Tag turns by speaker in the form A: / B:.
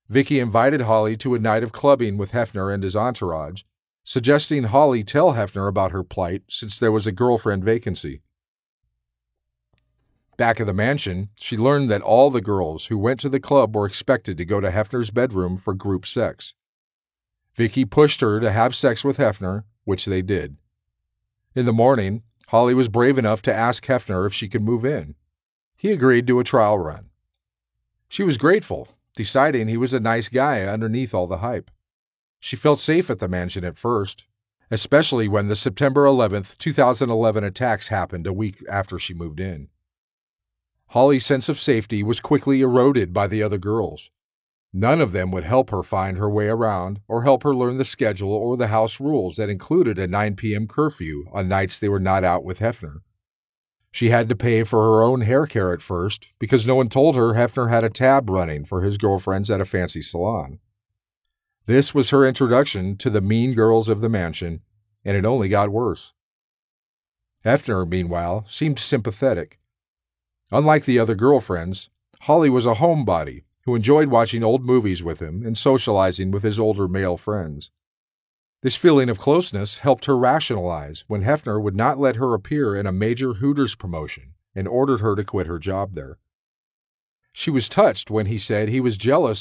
A: Vicky invited Holly to a night of clubbing with Hefner and his entourage, suggesting Holly tell Hefner about her plight since there was a girlfriend vacancy. Back at the mansion, she learned that all the girls who went to the club were expected to go to Hefner's bedroom for group sex. Vicky pushed her to have sex with Hefner, which they did. In the morning, Holly was brave enough to ask Hefner if she could move in. He agreed to a trial run. She was grateful, deciding he was a nice guy underneath all the hype. She felt safe at the mansion at first, especially when the September 11th, 2011 attacks happened a week after she moved in. Holly's sense of safety was quickly eroded by the other girls. None of them would help her find her way around or help her learn the schedule or the house rules that included a 9 p.m. curfew on nights they were not out with Hefner. She had to pay for her own hair care at first because no one told her Hefner had a tab running for his girlfriends at a fancy salon. This was her introduction to the mean girls of the mansion, and it only got worse. Hefner, meanwhile, seemed sympathetic. Unlike the other girlfriends, Holly was a homebody who enjoyed watching old movies with him and socializing with his older male friends. This feeling of closeness helped her rationalize when Hefner would not let her appear in a major Hooters promotion and ordered her to quit her job there. She was touched when he said he was jealous